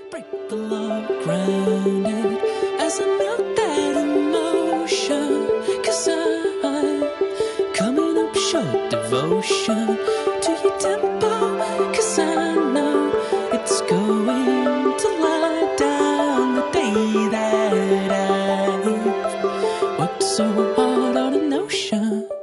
break the law, grounded as I melt that emotion. 'Cause I'm coming up short devotion to your tempo. 'Cause I know it's going to lie down the day that I've worked so hard on a notion.